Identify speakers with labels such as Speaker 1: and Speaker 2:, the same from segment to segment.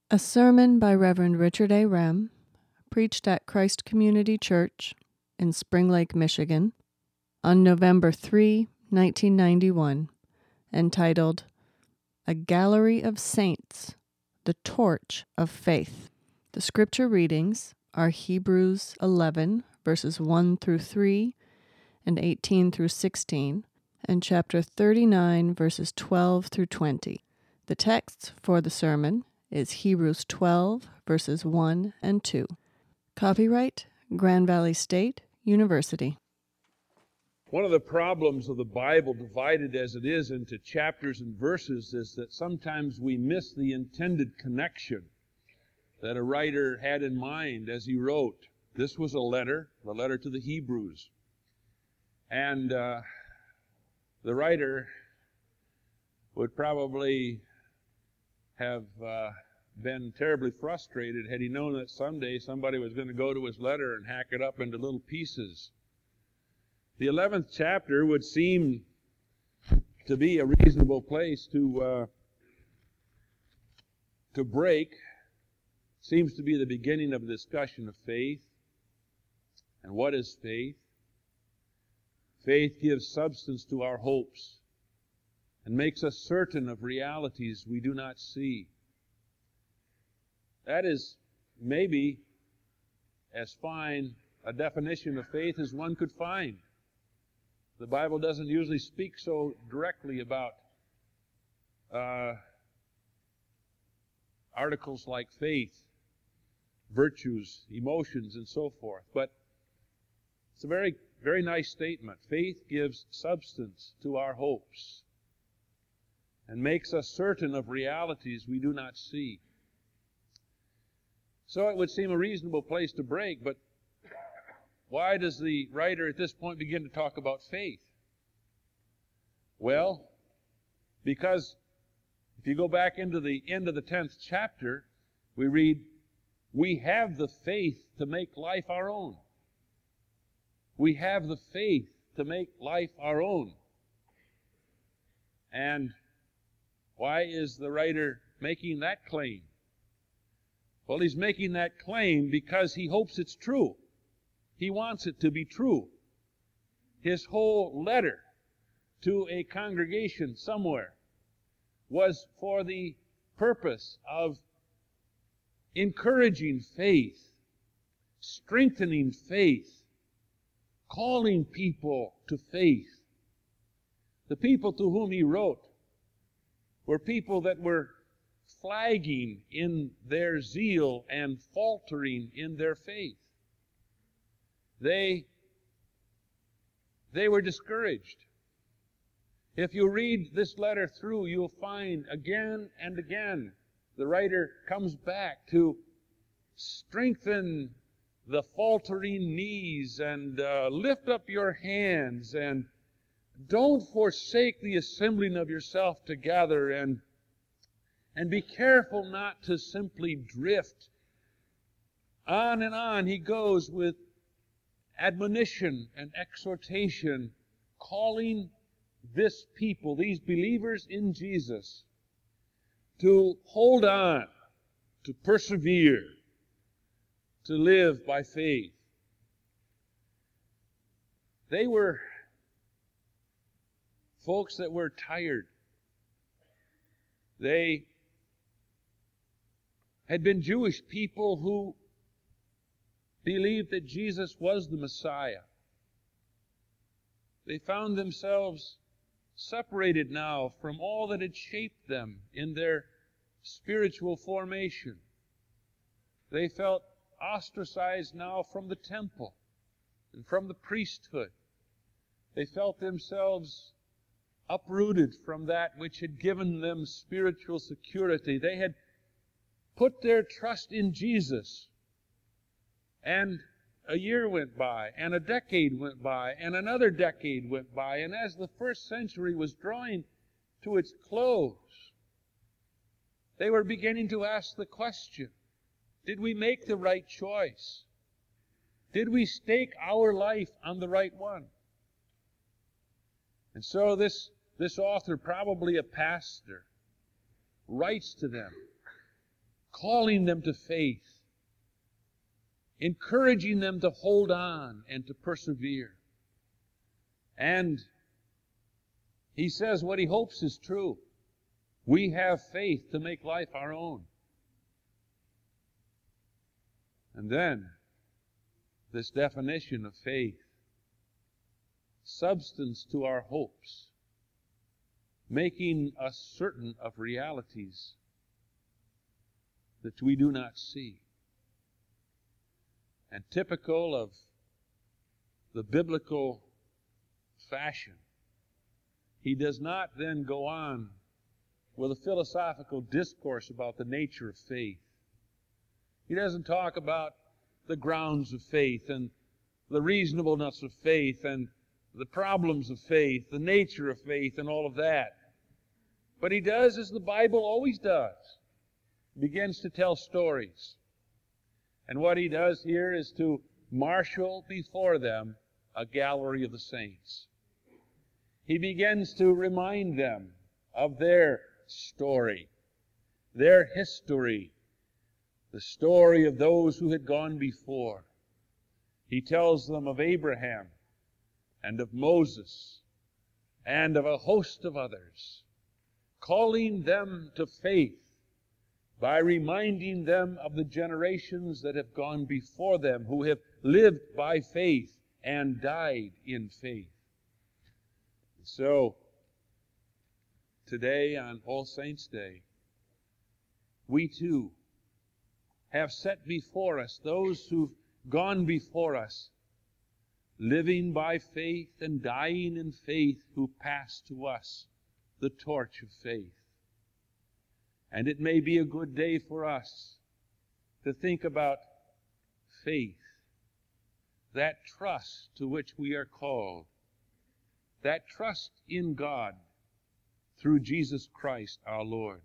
Speaker 1: A sermon by Reverend Richard A. Rem, preached at Christ Community Church in Spring Lake, Michigan, on November 3, 1991, entitled, A Gallery of Saints, the Torch of Faith. The scripture readings are Hebrews 11, verses 1 through 3 and 18 through 16, and chapter 39, verses 12 through 20. The text for the sermon is Hebrews 12, verses 1 and 2. Copyright Grand Valley State University.
Speaker 2: One of the problems of the Bible, divided as it is into chapters and verses, is that sometimes we miss the intended connection that a writer had in mind as he wrote. This was a letter to the Hebrews. And the writer would probably have been terribly frustrated had he known that someday somebody was going to go to his letter and hack it up into little pieces. The 11th chapter would seem to be a reasonable place to break. Seems to be the beginning of a discussion of faith. And what is faith? Faith gives substance to our hopes and makes us certain of realities we do not see. That is maybe as fine a definition of faith as one could find. The Bible doesn't usually speak so directly about articles like faith, virtues, emotions, and so forth. But it's a very, very nice statement. Faith gives substance to our hopes and makes us certain of realities we do not see. So it would seem a reasonable place to break, but why does the writer at this point begin to talk about faith? Well, because if you go back into the end of the 10th chapter, we read, we have the faith to make life our own. We have the faith to make life our own. And why is the writer making that claim? Well, he's making that claim because he hopes it's true. He wants it to be true. His whole letter to a congregation somewhere was for the purpose of encouraging faith, strengthening faith, calling people to faith. The people to whom he wrote were people that were flagging in their zeal and faltering in their faith. They were discouraged. If you read this letter through, you'll find again and again the writer comes back to strengthen the faltering knees and lift up your hands and don't forsake the assembling of yourself together and be careful not to simply drift. On and on he goes with admonition and exhortation, calling this people, these believers in Jesus, to hold on, to persevere, to live by faith. They were folks that were tired. They had been Jewish people who believed that Jesus was the Messiah. They found themselves separated now from all that had shaped them in their spiritual formation. They felt ostracized now from the temple and from the priesthood. They felt themselves uprooted from that which had given them spiritual security. They had put their trust in Jesus. And a year went by, and a decade went by, and another decade went by, and as the first century was drawing to its close, they were beginning to ask the question, did we make the right choice? Did we stake our life on the right one? And so this author, probably a pastor, writes to them, calling them to faith, encouraging them to hold on and to persevere. And he says what he hopes is true. We have faith to make life our own. And then, this definition of faith: substance to our hopes, making us certain of realities that we do not see. And typical of the biblical fashion, he does not then go on with a philosophical discourse about the nature of faith. He doesn't talk about the grounds of faith and the reasonableness of faith and the problems of faith, the nature of faith, and all of that. But he does as the Bible always does. He begins to tell stories. And what he does here is to marshal before them a gallery of the saints. He begins to remind them of their story, their history, the story of those who had gone before. He tells them of Abraham and of Moses and of a host of others, calling them to faith by reminding them of the generations that have gone before them, who have lived by faith and died in faith. So, today on All Saints' Day, we too have set before us those who've gone before us, living by faith and dying in faith, who passed to us the torch of faith. And it may be a good day for us to think about faith, that trust to which we are called, that trust in God through Jesus Christ our Lord.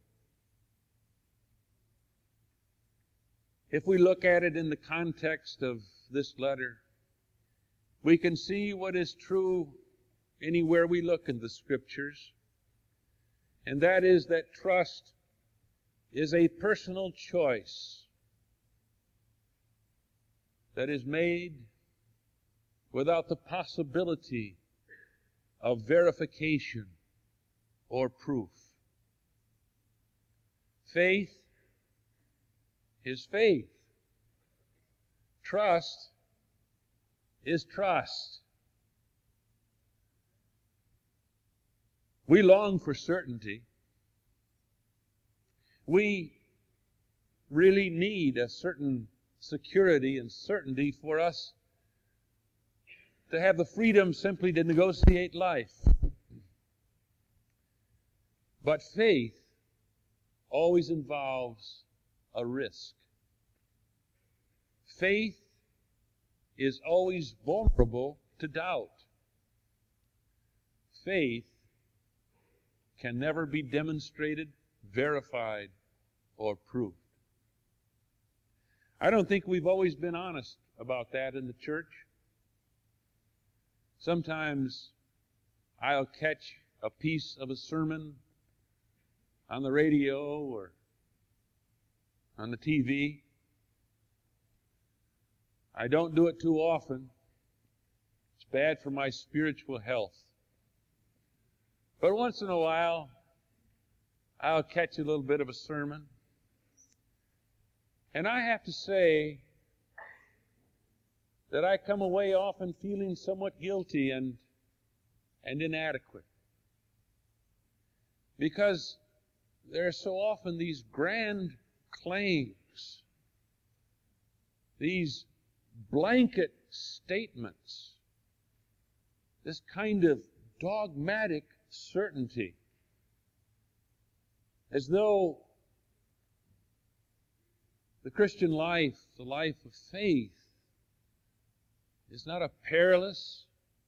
Speaker 2: If we look at it in the context of this letter, we can see what is true anywhere we look in the Scriptures, and that is that trust is a personal choice that is made without the possibility of verification or proof. Faith is faith. Trust is trust. We long for certainty. We really need a certain security and certainty for us to have the freedom simply to negotiate life. But faith always involves a risk. Faith is always vulnerable to doubt. Faith can never be demonstrated, verified, or proved. I don't think we've always been honest about that in the church. Sometimes I'll catch a piece of a sermon on the radio or on the TV. I don't do it too often. It's bad for my spiritual health. But once in a while, I'll catch a little bit of a sermon. And I have to say that I come away often feeling somewhat guilty and inadequate. Because there are so often these grand claims, these blanket statements, this kind of dogmatic certainty, as though the Christian life, the life of faith, is not a perilous,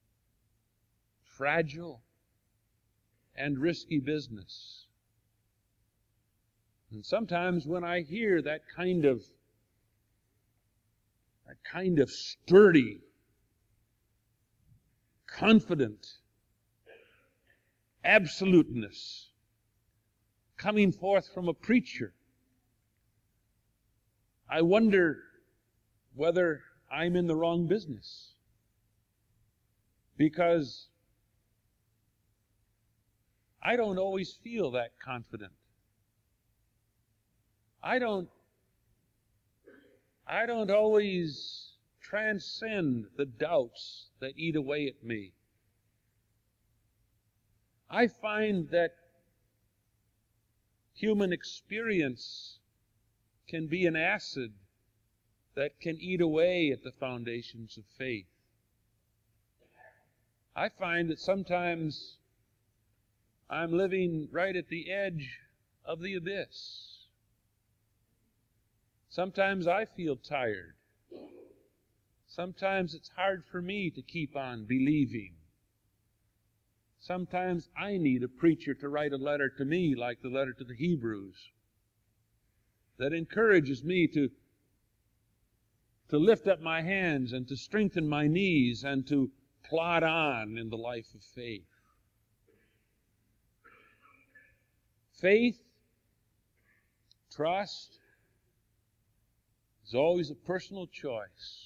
Speaker 2: fragile, and risky business. And sometimes when I hear that kind of sturdy, confident absoluteness coming forth from a preacher, I wonder whether I'm in the wrong business, because I don't always feel that confident. I don't always transcend the doubts that eat away at me. I find that human experience can be an acid that can eat away at the foundations of faith. I find that sometimes I'm living right at the edge of the abyss. Sometimes I feel tired. Sometimes it's hard for me to keep on believing. Sometimes I need a preacher to write a letter to me, like the letter to the Hebrews, that encourages me to lift up my hands and to strengthen my knees and to plod on in the life of faith. Faith, trust, is always a personal choice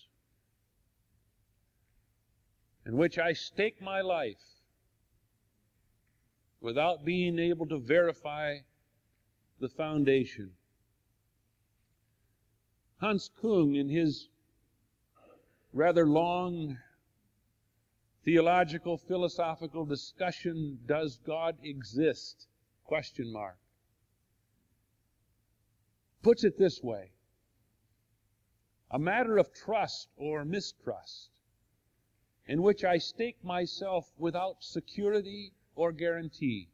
Speaker 2: in which I stake my life without being able to verify the foundation. Hans Kung, in his rather long theological, philosophical discussion, "Does God exist?" puts it this way: a matter of trust or mistrust in which I stake myself without security or guarantee.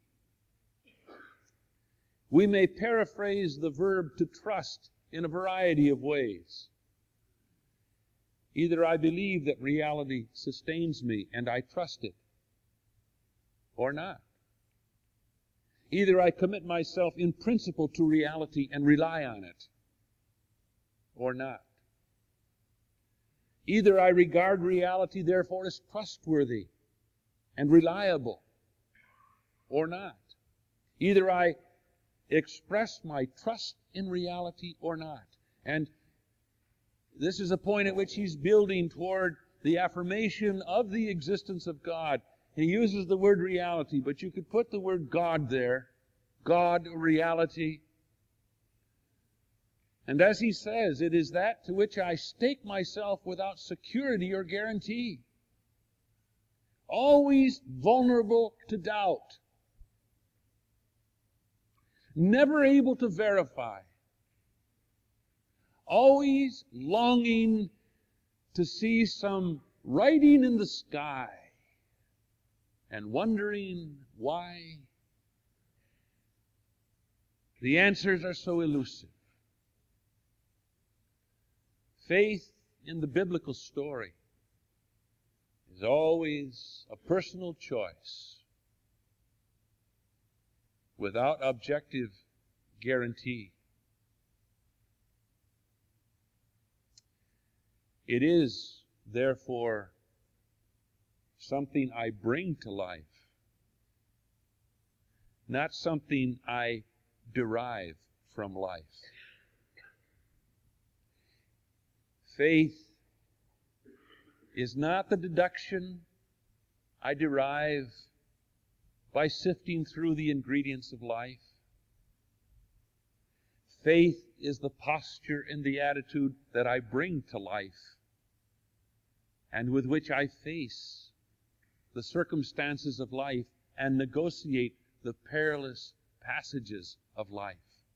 Speaker 2: We may paraphrase the verb to trust in a variety of ways. Either I believe that reality sustains me and I trust it, or not. Either I commit myself in principle to reality and rely on it, or not. Either I regard reality, therefore, as trustworthy and reliable, or not. Either I express my trust in reality or not. And this is a point at which he's building toward the affirmation of the existence of God. He uses the word reality, but you could put the word God there. God, reality. And as he says, it is that to which I stake myself without security or guarantee. Always vulnerable to doubt. Never able to verify. Always longing to see some writing in the sky and wondering why the answers are so elusive. Faith in the biblical story is always a personal choice without objective guarantee. It is, therefore, something I bring to life, not something I derive from life. Faith is not the deduction I derive by sifting through the ingredients of life. Faith is the posture and the attitude that I bring to life and with which I face the circumstances of life and negotiate the perilous passages of life.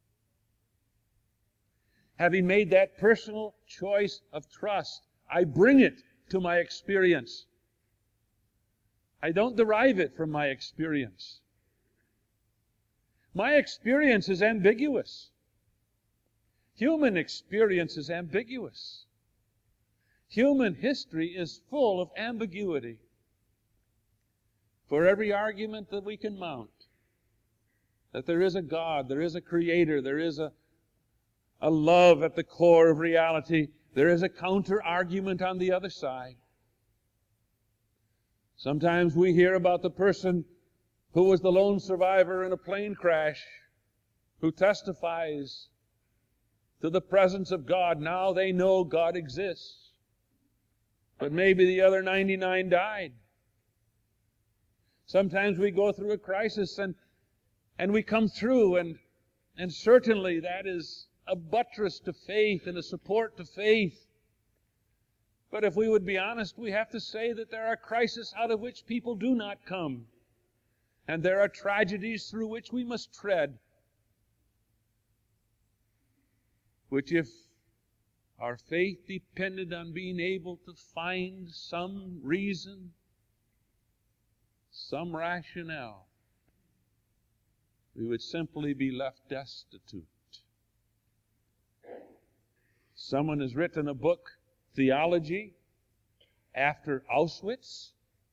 Speaker 2: Having made that personal choice of trust, I bring it to my experience. I don't derive it from my experience. My experience is ambiguous. Human experience is ambiguous. Human history is full of ambiguity. For every argument that we can mount, that there is a God, there is a Creator, there is a love at the core of reality, there is a counter-argument on the other side. Sometimes we hear about the person who was the lone survivor in a plane crash, who testifies to the presence of God. Now they know God exists. But maybe the other 99 died. Sometimes we go through a crisis and we come through, and certainly that is a buttress to faith and a support to faith. But if we would be honest, we have to say that there are crises out of which people do not come. And there are tragedies through which we must tread, which if our faith depended on being able to find some reason, some rationale, we would simply be left destitute. Someone has written a book, Theology After Auschwitz.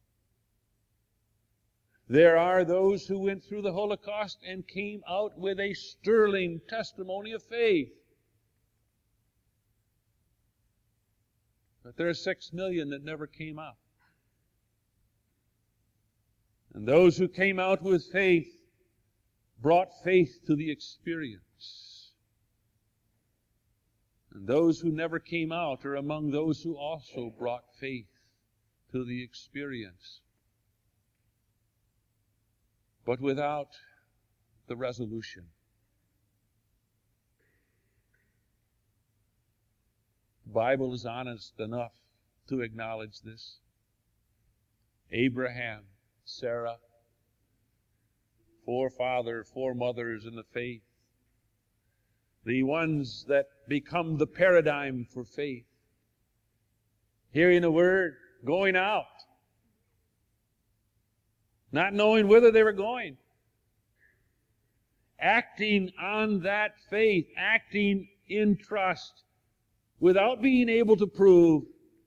Speaker 2: There are those who went through the Holocaust and came out with a sterling testimony of faith. But there are 6 million that never came out. And those who came out with faith brought faith to the experience. And those who never came out are among those who also brought faith to the experience. But without the resolution. The Bible is honest enough to acknowledge this. Abraham, Sarah, forefather, foremothers in the faith, the ones that become the paradigm for faith. Hearing a word, going out, not knowing whither they were going, acting on that faith, acting in trust, without being able to prove.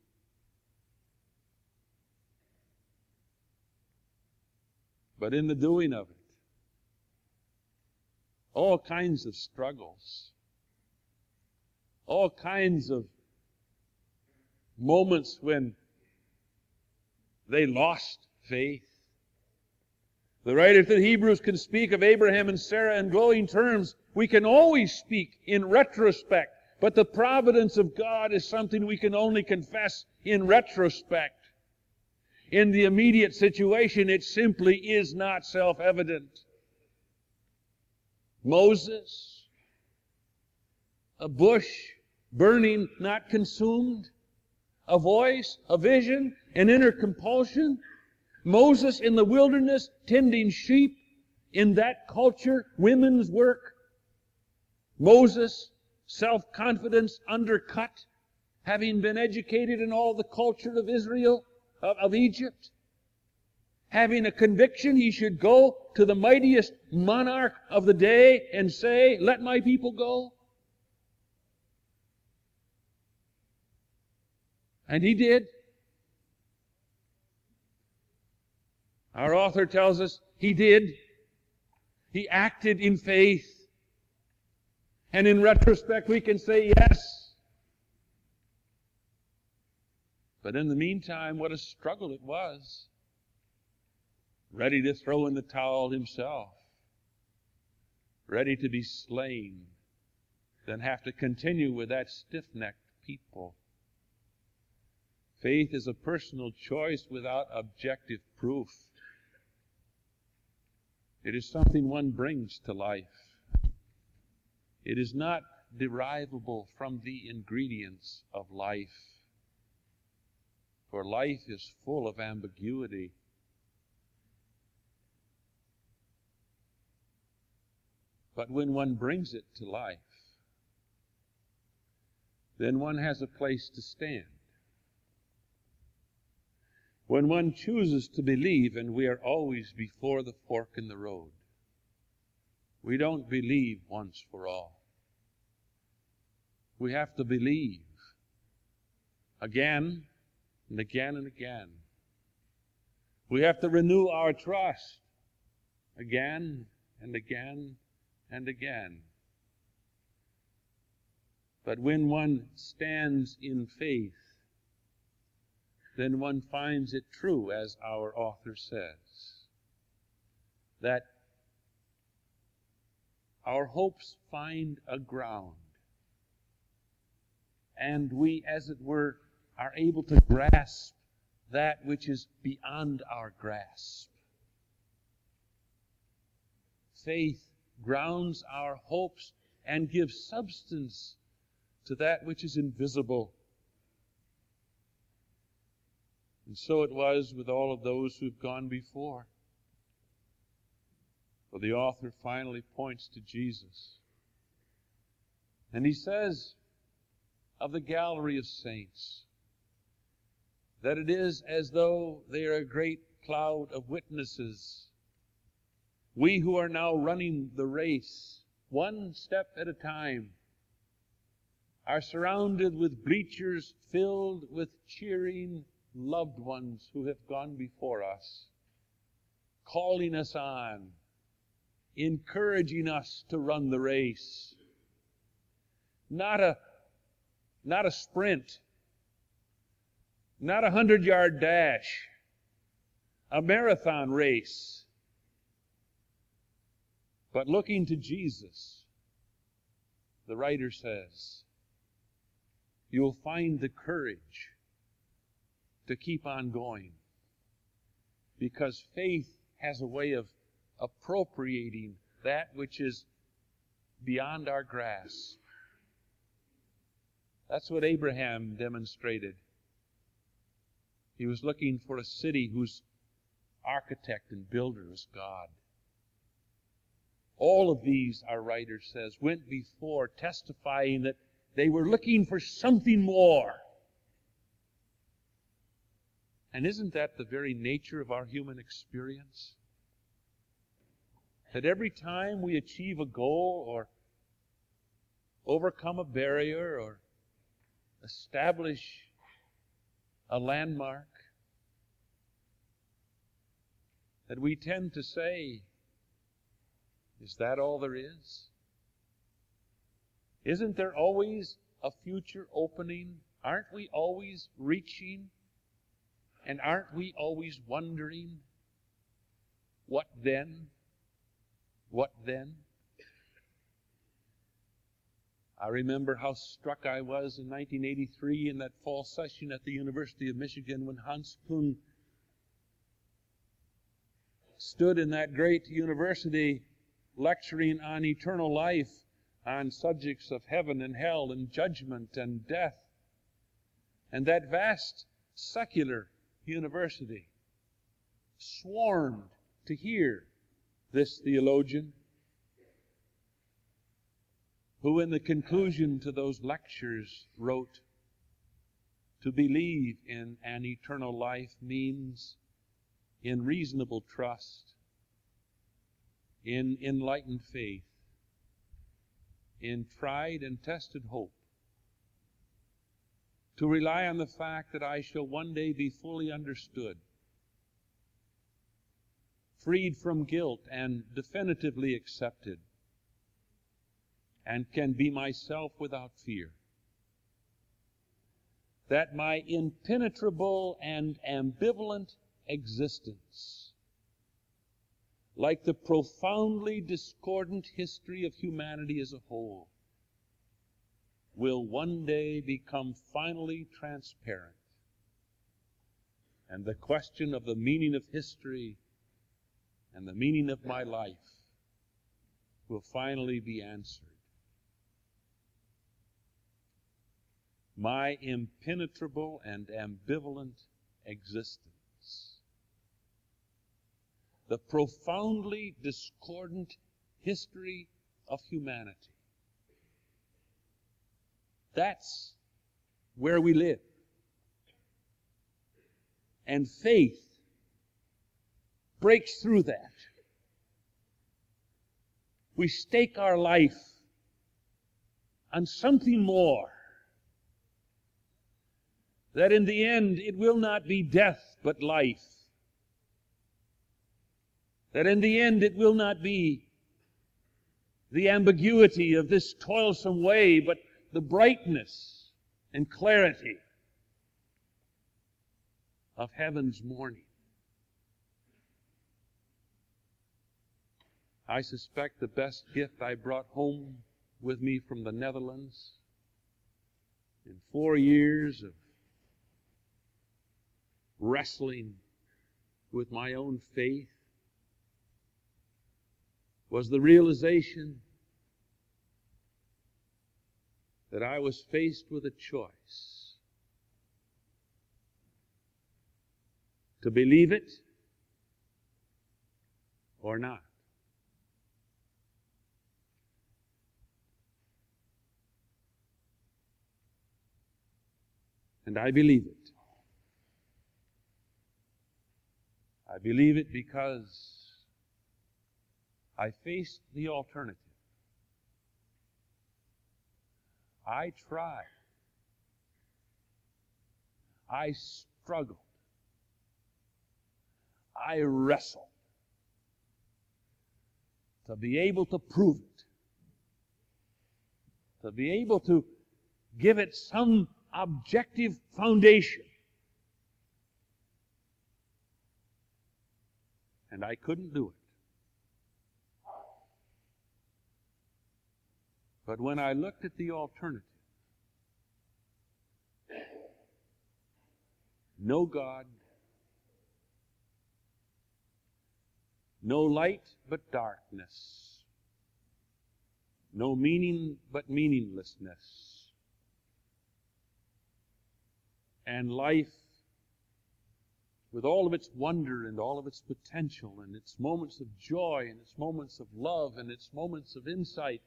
Speaker 2: But in the doing of it, all kinds of struggles, all kinds of moments when they lost faith. The writer to the Hebrews can speak of Abraham and Sarah in glowing terms. We can always speak in retrospect, but the providence of God is something we can only confess in retrospect. In the immediate situation, it simply is not self-evident. Moses, a bush burning, not consumed, a voice, a vision, an inner compulsion. Moses in the wilderness tending sheep, in that culture, women's work. Moses, self-confidence undercut, having been educated in all the culture of Israel, of Egypt. Having a conviction he should go to the mightiest monarch of the day and say, "Let my people go." And he did. Our author tells us he did. He acted in faith. And in retrospect, we can say yes. But in the meantime, what a struggle it was. Ready to throw in the towel himself. Ready to be slain. Then have to continue with that stiff-necked people. Faith is a personal choice without objective proof. It is something one brings to life. It is not derivable from the ingredients of life. For life is full of ambiguity. But when one brings it to life, then one has a place to stand. When one chooses to believe, and we are always before the fork in the road, we don't believe once for all. We have to believe again and again and again. We have to renew our trust again and again and again. But when one stands in faith, then one finds it true, as our author says, that our hopes find a ground and we, as it were, are able to grasp that which is beyond our grasp. Faith grounds our hopes and gives substance to that which is invisible. And so it was with all of those who've gone before. For the author finally points to Jesus. And he says of the gallery of saints that it is as though they are a great cloud of witnesses. We who are now running the race, one step at a time, are surrounded with bleachers filled with cheering loved ones who have gone before us, calling us on, encouraging us to run the race. Not a sprint, not a 100-yard dash, a marathon race, but looking to Jesus. The writer says, you'll find the courage to keep on going, because faith has a way of appropriating that which is beyond our grasp. That's what Abraham demonstrated. He was looking for a city whose architect and builder was God. All of these, our writer says, went before, testifying that they were looking for something more. And isn't that the very nature of our human experience? That every time we achieve a goal or overcome a barrier or establish a landmark, that we tend to say, is that all there is? Isn't there always a future opening? Aren't we always reaching? And aren't we always wondering, what then? What then? I remember how struck I was in 1983 in that fall session at the University of Michigan when Hans Küng stood in that great university lecturing on eternal life, on subjects of heaven and hell and judgment and death. And that vast secular university swarmed to hear this theologian, who in the conclusion to those lectures wrote, to believe in an eternal life means in reasonable trust, in enlightened faith, in tried and tested hope, to rely on the fact that I shall one day be fully understood, freed from guilt and definitively accepted, and can be myself without fear. That my impenetrable and ambivalent existence, like the profoundly discordant history of humanity as a whole, will one day become finally transparent. And the question of the meaning of history and the meaning of my life will finally be answered. My impenetrable and ambivalent existence, the profoundly discordant history of humanity. That's where we live. And faith breaks through that. We stake our life on something more. That in the end it will not be death but life. That in the end it will not be the ambiguity of this toilsome way, but the brightness and clarity of heaven's morning. I suspect the best gift I brought home with me from the Netherlands in 4 years of wrestling with my own faith was the realization that I was faced with a choice: to believe it or not. And I believe it. I believe it because I faced the alternative. I tried. I struggled. I wrestled to be able to prove it, to be able to give it some objective foundation. And I couldn't do it. But when I looked at the alternative, no God, no light but darkness, no meaning but meaninglessness, and life with all of its wonder and all of its potential and its moments of joy and its moments of love and its moments of insight,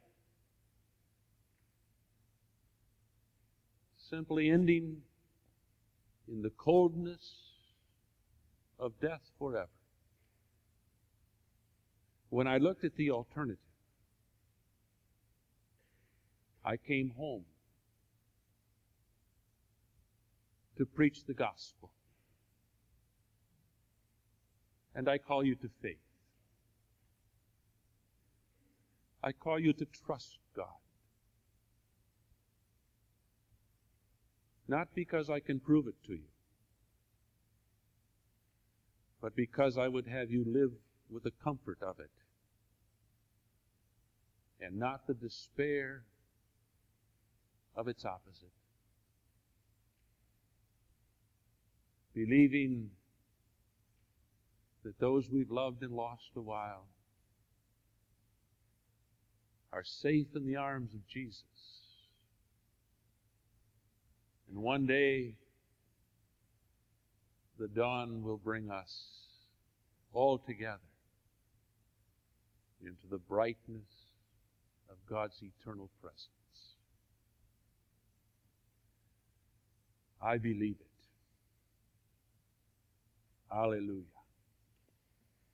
Speaker 2: simply ending in the coldness of death forever. When I looked at the alternative, I came home to preach the gospel. And I call you to faith. I call you to trust God. Not because I can prove it to you, but because I would have you live with the comfort of it and not the despair of its opposite. Believing that those we've loved and lost a while are safe in the arms of Jesus. And one day, the dawn will bring us all together into the brightness of God's eternal presence. I believe it. Hallelujah.